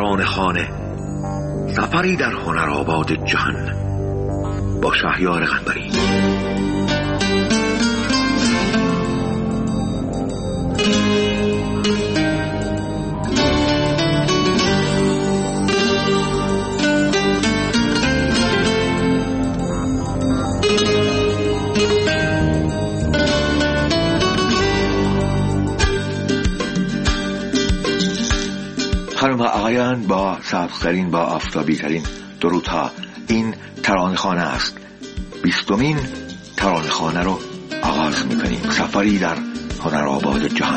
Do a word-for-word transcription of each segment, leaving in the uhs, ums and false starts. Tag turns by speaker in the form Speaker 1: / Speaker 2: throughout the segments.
Speaker 1: ترانه خانه، سفری در هنرآباد جهان با شهریار قنبری. خانم و آقایان، با سبزترین، با آفتابی ترین درودها، این ترانه خانه است. بیستمین ترانه خانه رو آغاز میکنیم. سفری در هنرآباد جهان.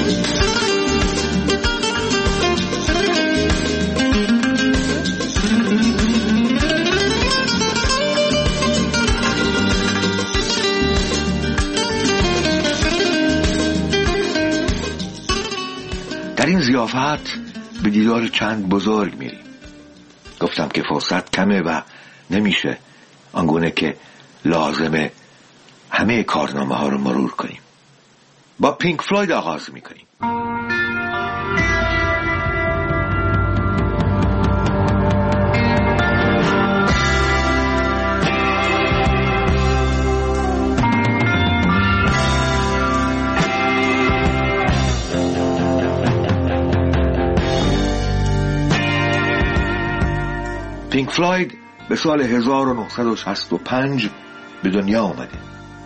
Speaker 1: در این ضیافت به دیدار چند بزرگ میریم. گفتم که فرصت کمه و نمیشه آنگونه که لازمه همه کارنامه ها رو مرور کنیم. با پینک فلوید آغاز میکنیم. پینک فلوید به سال هزار و نهصد و شصت و پنج به دنیا آمده.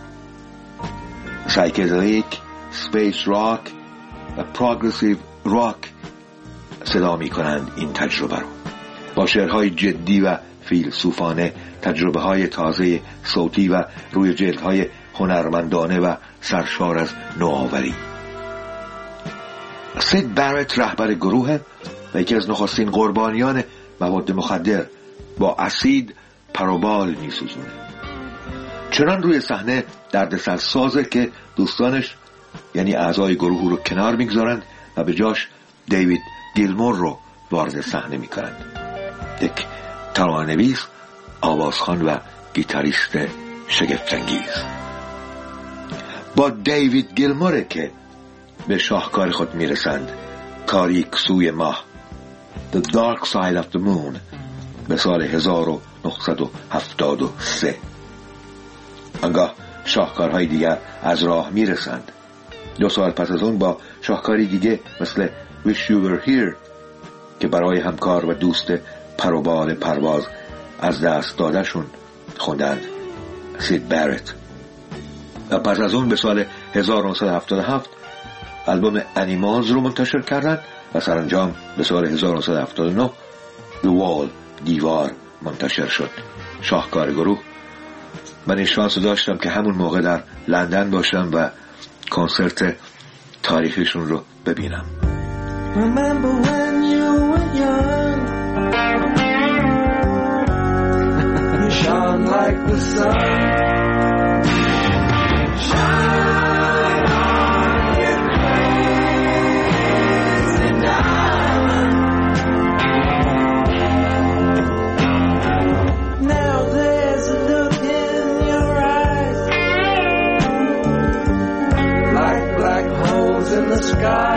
Speaker 1: سایکدلیک، سپیس راک و پروگرسیو راک صدا می کنند این تجربه رو. با شعرهای جدی و فیلسوفانه، تجربه های تازه صوتی و روی جلدهای هنرمندانه و سرشار از نوآوری. سید بارت رهبر گروه و یکی از نخستین قربانیان مواد مخدر با اسید پروبال می سوزونه. چنان روی صحنه دردسر سازه که دوستانش یعنی اعضای گروه رو کنار میگذارند و به جاش دیوید گیلمور رو وارد صحنه میکنند. یک ترانه‌نویس، آوازخوان و گیتاریست شگفت‌انگیز. با دیوید گیلمور که به شاهکار خود میرسند، تاریک سوی ماه، The Dark Side of the Moon، به سال هزار و نهصد و هفتاد و سه. آنگاه شاهکارهای دیگر از راه میرسند. دو سال پس از اون با شاهکاری دیگه مثل Wish You Were Here که برای همکار و دوست پروبال پرواز از دست دادشون خوندند، سید بارت. و پس از اون به سال هزار و نهصد و هفتاد و هفت آلبوم انیمالز رو منتشر کردند و سرانجام به سال هزار و نهصد و هفتاد و نه The Wall، دیوار منتشر شد. شاهکار گروه. من این شانس داشتم که همون موقع در لندن باشم و کنسرت تاریخیشون رو ببینم. Remember when you were young, you shone like the sun. Shine on, you crazy diamond. Now there's a look in your eyes, like black holes in the sky.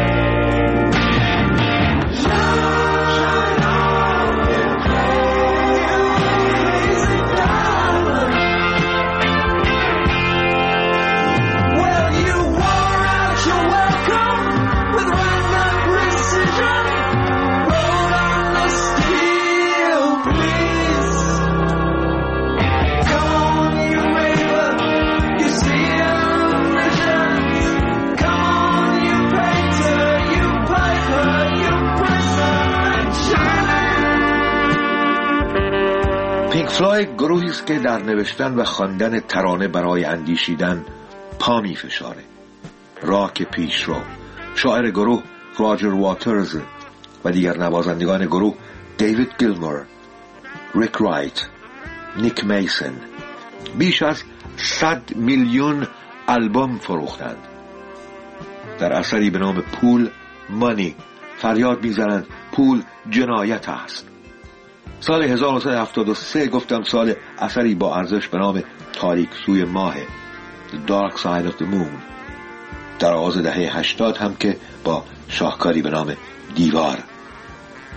Speaker 1: پینک فلوید گروهی است که در نوشتن و خواندن ترانه برای اندیشیدن پا می فشاره. راک پیشرو. شاعر گروه راجر واترز و دیگر نوازندگان گروه دیوید گیلمور، ریک رایت، نیک میسن بیش از صد میلیون آلبوم فروختند. در اثری به نام پول مانی فریاد میزنند پول جنایت است. سال هزار و نهصد و هفتاد و سه گفتم سال اثری با ارزش به نام تاریک سوی ماه، The Dark Side of the Moon. در آغاز دهه هشتاد هم که با شاهکاری به نام دیوار.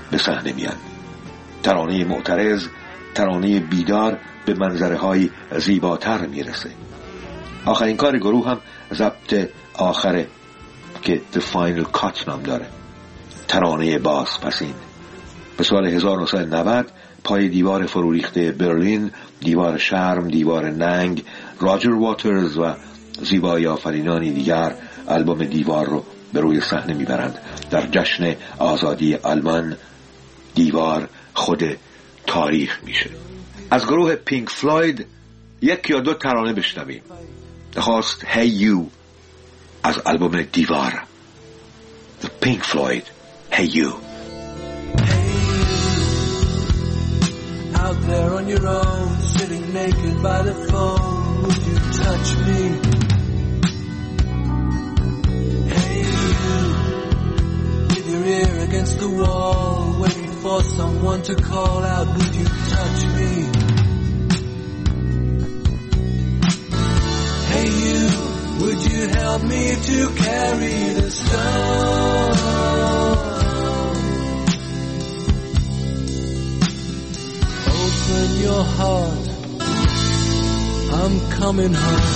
Speaker 1: به صحنه میان. ترانه معترض، ترانه بیدار به منظره های زیباتر میرسه. آخرین کار گروه هم ضبط آخره که The Final Cut نام داره، ترانه باز پسین. به سال هزار و نهصد و نود پای دیوار فروریخته برلین، دیوار شرم، دیوار ننگ، راجر واترز و زیبایی آفرینانی دیگر آلبوم دیوار رو به روی صحنه میبرند. در جشن آزادی آلمان دیوار خود تاریخ میشه. از گروه پینک فلوید یک یا دو ترانه بشنویم. نخست Hey You از آلبوم دیوار. The Pink Floyd, Hey You.
Speaker 2: Out there on your own, sitting naked by the phone, would you touch me? Hey you, with your ear against the wall, waiting for someone to call out, would you touch me? Hey you, would you help me to carry the stone? Open your heart, I'm coming home.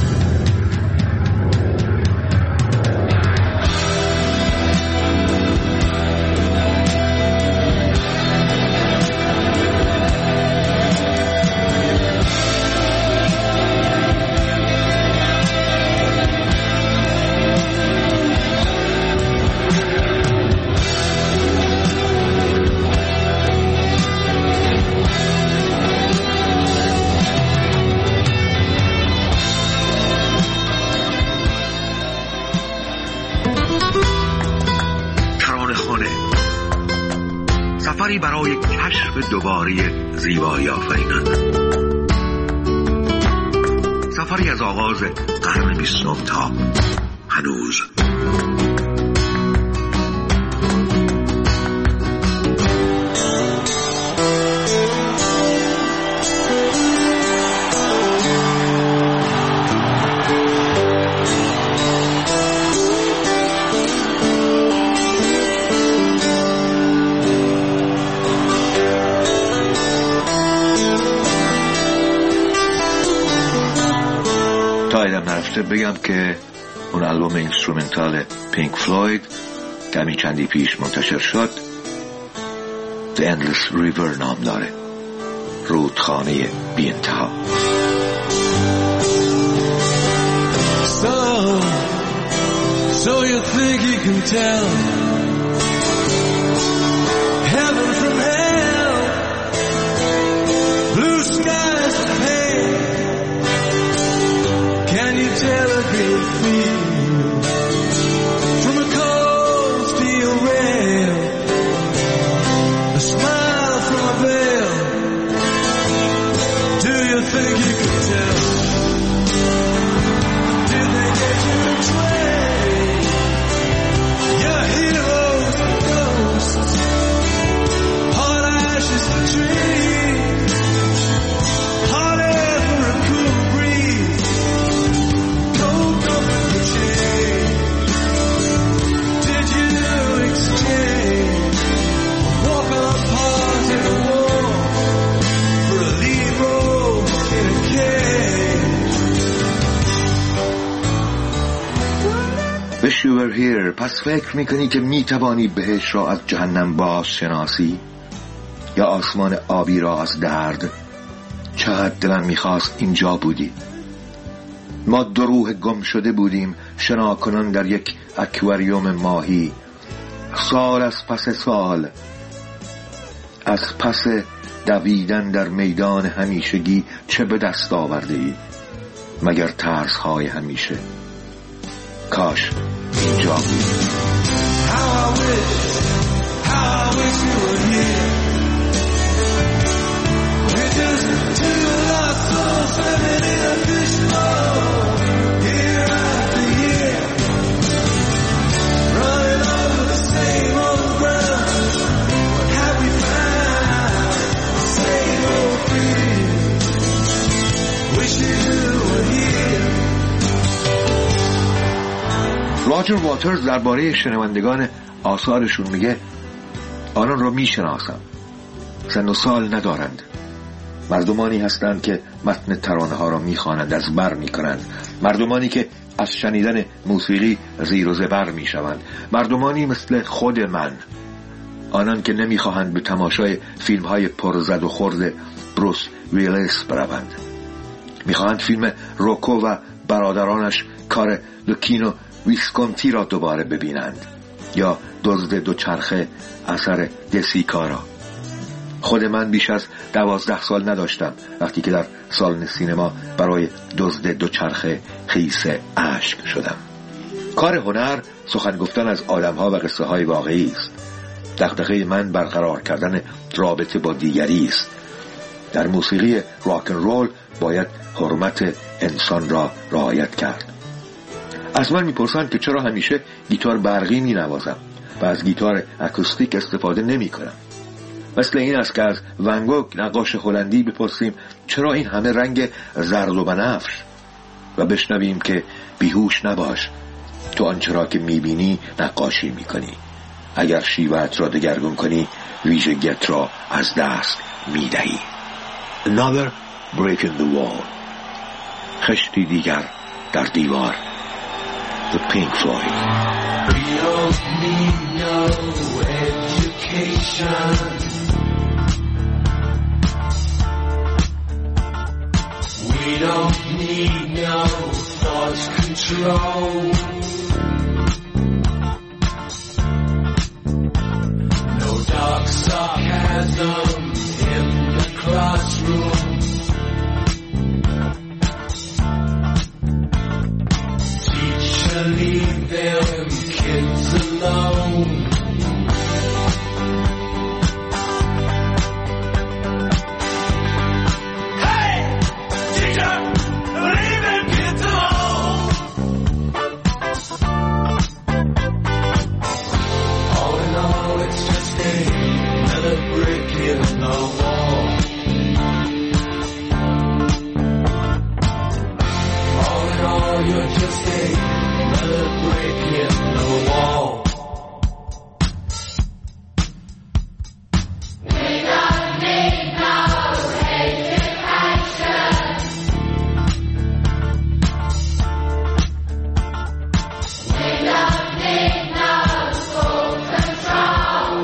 Speaker 1: سفری برای کشف دوباره زیبایی آفرینان، سفری از آغاز قرن بیستم تا هنوز. بگم که اون آلبوم اینسترومنتال پینک فلوید که همین چندی پیش منتشر شد The Endless River نام داره، رودخانه بی انتها.
Speaker 2: So, so you think you can tell heaven from hell, blue skies and pain. Can you tell a green field from a cold steel rail? A smile from a veil. Do you think you can tell? Did they get you in train? Your heroes and ghosts, hot ashes and trees, hot air for a cool breeze. Did you exchange walk apart in a war for a lead role in a cage?
Speaker 1: Wish you were here. پس فکر میکنی که میتوانی بهش را از جهنم باز شناسی یا آسمان آبی را از درد؟ چقدر دلم میخواست اینجا بودی. ما دو روح گم شده بودیم، شناکنان در یک اکواریوم ماهی، سال از پس سال، از پس دویدن در میدان همیشگی چه به دست آورده ای مگر ترس های همیشه؟ کاش اینجا بودی.
Speaker 2: How I wish, how I wish you were here. We're just two lost souls swimming in a fishbowl.
Speaker 1: راجر واترز درباره شنوندگان آثارشون میگه آنان را میشناسم، سن و سال ندارند. مردمانی هستند که متن ترانه ها را میخوانند، از بر میکنند. مردمانی که از شنیدن موسیقی زیر و زبر میشوند. مردمانی مثل خود من، آنان که نمیخواهند به تماشای فیلم های پرزد و خورد بروس ویلیس بروند. میخواهند فیلم روکو و برادرانش کار لوکینو ویسکونتی را دوباره ببینند، یا دزد دوچرخه اثر دسیکارا. خود من بیش از دوازده سال نداشتم وقتی که در سالن سینما برای دزد دوچرخه خیس اشک شدم. کار هنر سخن گفتن از آدم‌ها و قصه های واقعی است. دغدغه من برقرار کردن رابطه با دیگری است. در موسیقی راکن رول باید حرمت انسان را رعایت کرد. از من میپرسند که چرا همیشه گیتار برقی مینوازم و از گیتار اکوستیک استفاده نمی کنم. مثل این است که از ون گوگ نقاش هلندی بپرسیم چرا این همه رنگ زرد و بنفش، و بشنویم که بیهوش نباش، تو آنچه را که میبینی نقاشی میکنی. اگر شیوهت را دگرگون کنی ویژگیت را از دست میدهی. Another break in the wall. خشتی دیگر در دیوار. The Pink Floyd.
Speaker 2: We don't need no education. We don't need no thought control. No dark sarcasm in the classroom. Teacher, leave them kids alone. Hey, teacher, leave them kids alone. All in all, it's just another brick in the wall. All in all, you're just another brick in the wall.
Speaker 3: We don't need no education. We don't need no school control.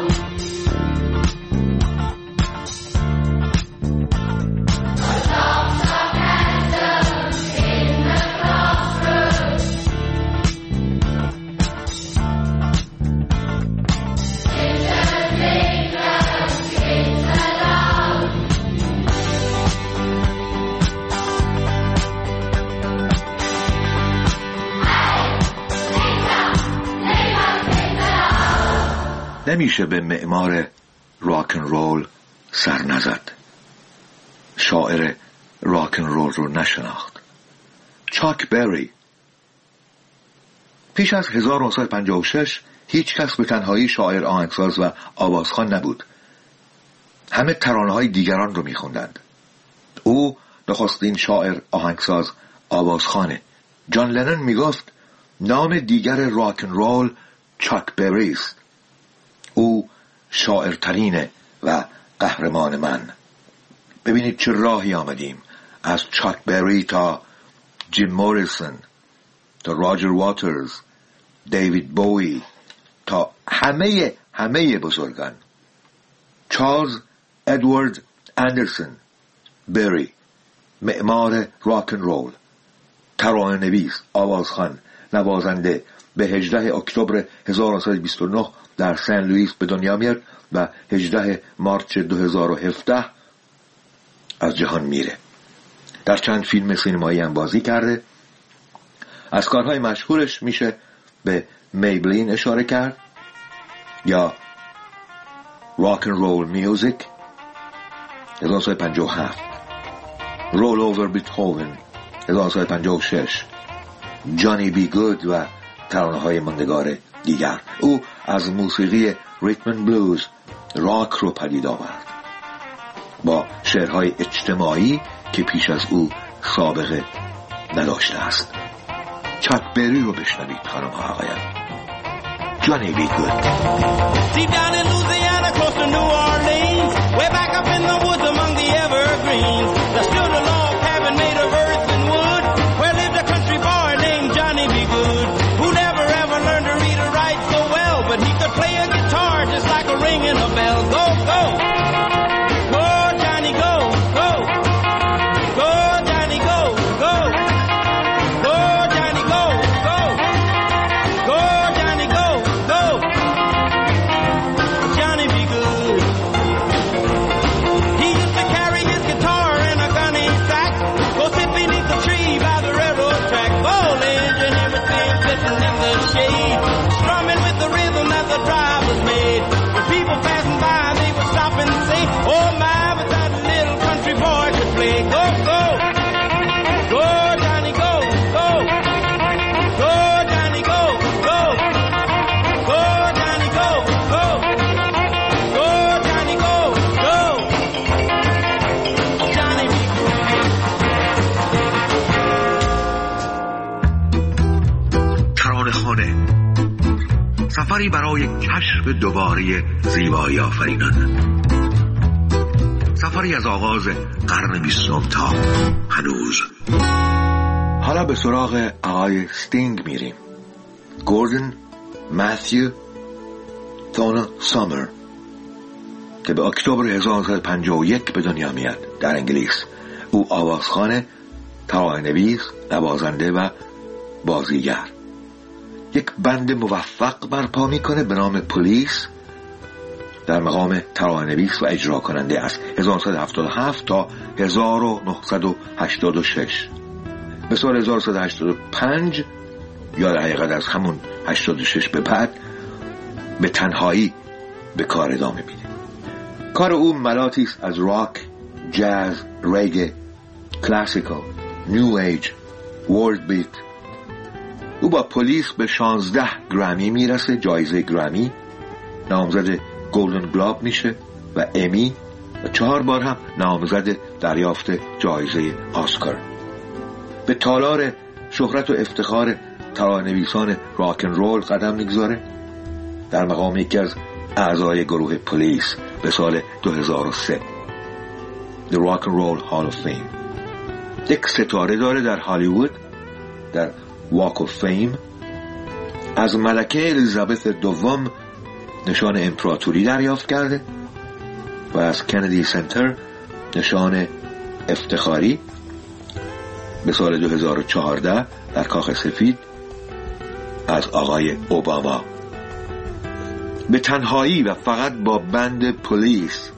Speaker 3: No dark sarcasm in the classroom. Teacher, leave them kids alone.
Speaker 1: نمیشه به معمار راکن رول سر نزد. شاعر راکن رول رو نشناخت. چاک بری. پیش از هزار و نهصد و پنجاه و شش هیچ کس به تنهایی شاعر، آهنگساز و آوازخوان نبود. همه ترانه های دیگران رو میخوندند. او نخستین شاعر، آهنگساز، آوازخانه. جان لنن میگفت نام دیگر راکن رول چاک بری است. او شاعرترینه و قهرمان من. ببینید چه راهی آمدیم، از چاک بری تا جیم موریسون، تا راجر واترز، دیوید بوی، تا همه همه بزرگان. چارلز ادوارد اندرسون بری، معمار راکن رول، ترانه نویس، آوازخوان، نوازنده. به هجدهم اکتبر هزار و نهصد و بیست و نه در سن لوئیس به دنیا میاد و هجدهم مارچ دو هزار و هفده از جهان میره. در چند فیلم سینمایی هم بازی کرده. از کارهای مشهورش میشه به میبلین اشاره کرد، یا راکن رول میوزیک هزار و نهصد و پنجاه و هفت، رول اوور بیتهوون هزار و نهصد و پنجاه و شش، جانی بی گود و ترانه های ماندگار دیگر. او از موسیقی ریتم بلوز راک رو پدید آورد با شعرهای اجتماعی که پیش از او سابقه نداشته است. چاک بری رو بشنوید خانم ها آقایان. جانی بی گود.
Speaker 2: Deep down in Louisiana,
Speaker 4: New Orleans, way back up in the woods among the evergreens. There stood a log cabin made of earth and wood, where lived a country boy named Johnny B. Good, who never ever learned to read or write so well, but he could play a guitar just like a ringing a bell. Go, go! Go, Johnny, go, go! Go, Johnny, go, go! Go, Johnny, go, go! Go, Johnny, go, go! Johnny be good. He used to carry his guitar in a gunny sack, go sit beneath the tree by the railroad track, bowling and everything sitting in the shade, strumming with the rhythm that the drivers made. When people passing by, they would stop and say, oh my, but that little country boy could play. Go, go! Go, Johnny, go, go! Go, Johnny, go, go! Go, Johnny, go, go! Go, Johnny, go, go! Johnny be
Speaker 1: ترانه خانه، سفری برای کشف دوباره زیبایی آفرینان، سفری از آغاز قرن بیستم تا هنوز. حالا به سراغ آقای ستینگ میریم. گوردن متیو تونا سامر که به اکتبر هزار و نهصد و پنجاه و یک به دنیا میاد در انگلیس. او آوازخوان، ترانه‌نویس، نوازنده و بازیگر. یک بند موفق برپا میکنه به نام پلیس در مقام ترانه‌نویس و اجرا کننده از هزار و نهصد و هفتاد و هفت تا هزار و نهصد و هشتاد و شش. به سال هزار و نهصد و هشتاد و پنج یا در حقیقت از همون هشتاد و شش به بعد به تنهایی به کار ادامه میده. کار او ملاتی است از راک، جاز، رگه، کلاسیکال، نیو ایج، ورلد بیت. او با پلیس به شانزده گرمی میرسه، جایزه گرمی، نامزد گلدن گلوب میشه و امی و چهار بار هم نامزد دریافت جایزه آسکار. به تالار شهرت و افتخار ترانه‌نویسان راک ان رول قدم میگذاره. در مقام یکی از اعضای گروه پلیس به سال دو هزار و سه The Rock and Roll Hall of Fame. یک ستاره داره در هالیوود، در واک آف فیم. از ملکه الیزابت دوم نشان امپراتوری دریافت کرده و از کندی سنتر نشان افتخاری. به سال دو هزار و چهارده در کاخ سفید از آقای اوباما. به تنهایی و فقط با بند پلیس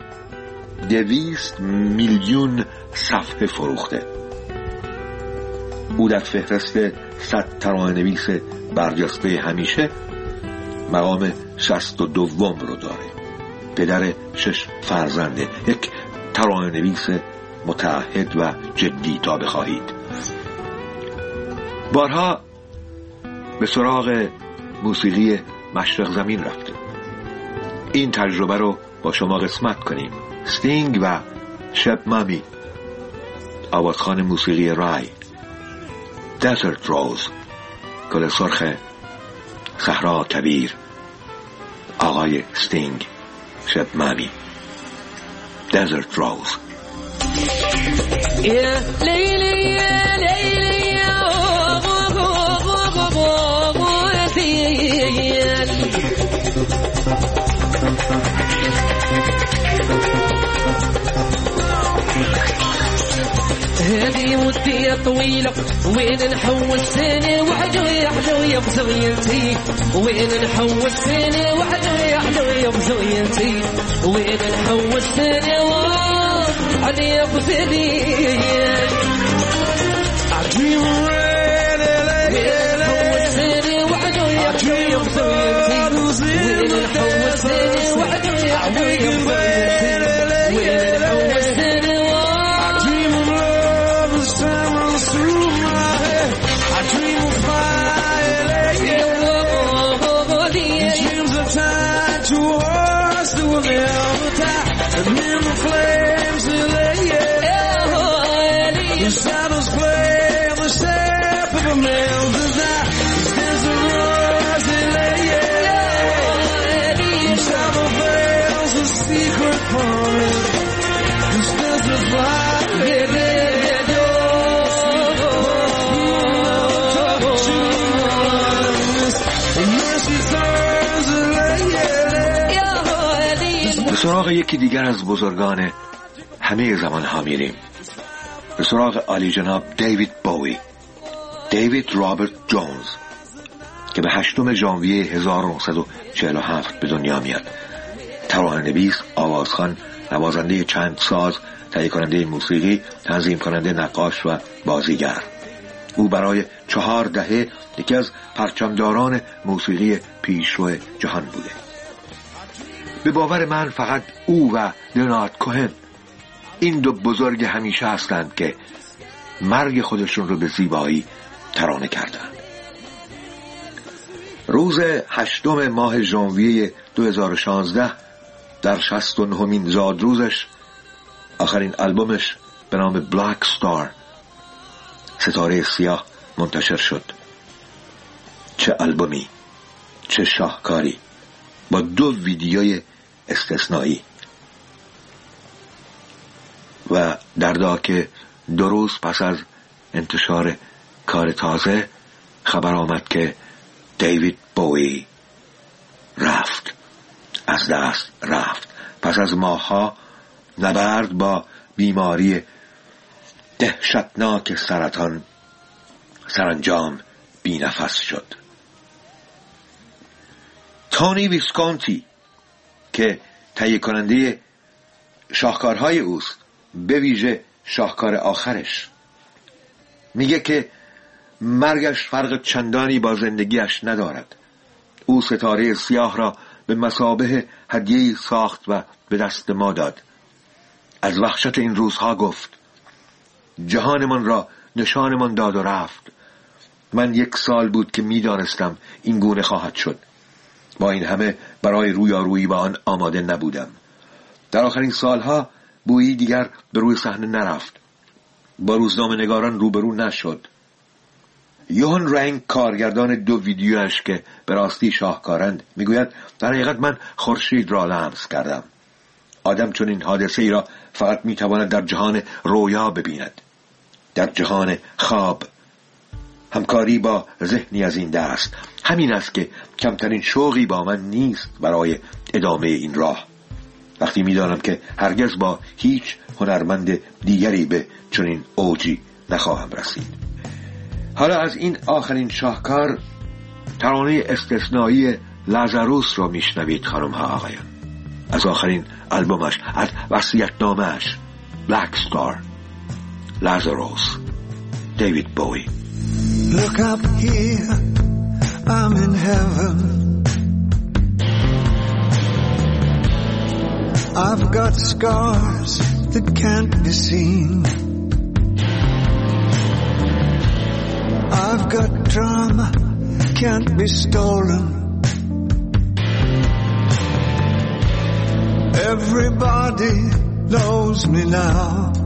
Speaker 1: دویست میلیون صفحه فروخته. او در فهرست صد ترانه‌نویس برجسته همیشه مقام شصت و دوم رو داره. پدر شش فرزنده، یک ترانه‌نویس متعهد و جدی تا بخواهید. بارها به سراغ موسیقی مشرق زمین رفته. این تجربه رو با شما قسمت کنیم. ستینگ و شب مامی، آوازخوان موسیقی رای. دزرت روز، گل سرخ صحرا کبیر. آقای ستینگ، شب مامی. دزرت روز.
Speaker 2: يا ليلي يا ليلي يا بابا بابا بابا يا هذه مدة طويلة وين نحوس سنة وحدة يا حلوة بزوينتي وين نحوس سنة وحدة يا حلوة بزوينتي وين نحوس سنة علي بزدي I dream red نحوس سنة وحدة يا حلوة بزوينتي وين نحوس سنة وحدة يا حلوة بزوينتي وين نحوس سنة
Speaker 1: سراغ یکی دیگر از بزرگان همه زمان ها میریم، به سراغ عالی جناب دیوید بوی، دیوید رابرت جونز، که به هشتم ژانویه هزار و نهصد و چهل و هفت به دنیا میاد. ترانه‌نویس، آوازخوان، نوازنده چند ساز، تهیه کننده موسیقی، تنظیم کننده، نقاش و بازیگر. او برای چهار دهه یکی از پرچمداران موسیقی پیشرو جهان بوده. به باور من فقط او و لئونارد کوهن این دو بزرگ همیشه هستند که مرگ خودشون رو به زیبایی ترانه کردند. روز هشتم ماه ژانویه دو هزار و شانزده در شصت و نهمین زادروزش آخرین آلبومش به نام بلک ستار، ستاره سیاه، منتشر شد. چه آلبومی، چه شاهکاری، با دو ویدیوی استثنایی. و دردا که دو روز پس از انتشار کار تازه خبر آمد که دیوید بوی رفت، از دست رفت. پس از ماه‌ها نبرد با بیماری دهشتناک سرطان سرانجام بی نفس شد. تونی ویسکونتی که تهیه کننده شاهکارهای اوست، به ویژه شاهکار آخرش، میگه که مرگش فرق چندانی با زندگیش ندارد. او ستاره سیاه را به مثابه هدیه‌ای ساخت و به دست ما داد. از وحشت این روزها گفت: جهانمان را نشانمان داد و رفت. من یک سال بود که میدانستم این گونه خواهد شد. با این همه برای رویارویی با آن آماده نبودم. در آخرین سالها بویی دیگر به روی صحنه نرفت. با روزنامه نگاران روبرو نشد. یوهان رنگ، کارگردان دو ویدیوش که به راستی شاهکارند، میگوید در حقیقت من خورشید را لمس کردم. آدم چون این حادثه ای را فقط میتواند در جهان رویا ببیند، در جهان خواب. همکاری با ذهنی از این دست، همین است که کمترین شوقی با من نیست برای ادامه این راه، وقتی میدانم که هرگز با هیچ هنرمند دیگری به چنین اوجی نخواهم رسید. حالا از این آخرین شاهکار ترانه استثنایی لازاروس رو میشنوید خانم ها آقایان، از آخرین آلبومش، از وصیت‌نامه‌اش، بلک ستار، لازاروس، دیوید بوی.
Speaker 5: Look up here, I'm in heaven. I've got scars that can't be seen. I've got drama, can't be stolen. Everybody knows me now.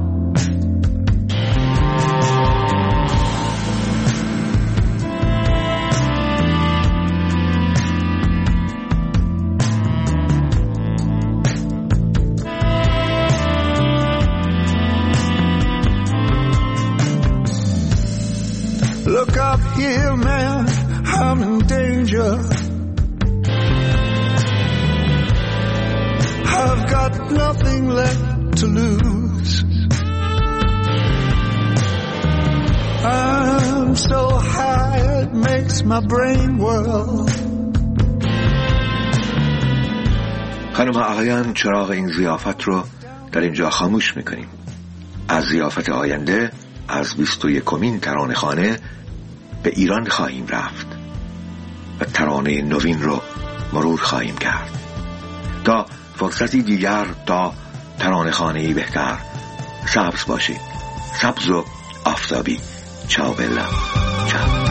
Speaker 5: Look up here, man, I'm in danger. I've got nothing left to lose. I'm so high it makes my brain whirl.
Speaker 1: خانم آقایان، چراغ این ضیافت رو در اینجا خاموش میکنیم. از ضیافت آینده، از بیست و یکمین ترانه‌خوانه به ایران خواهیم رفت و ترانه نوین رو مرور خواهیم کرد. تا فرصتی دیگر، تا ترانه‌خوانه‌ای بهتر، سبز باشید، سبز و آفتابی. چاو بلا، چاو.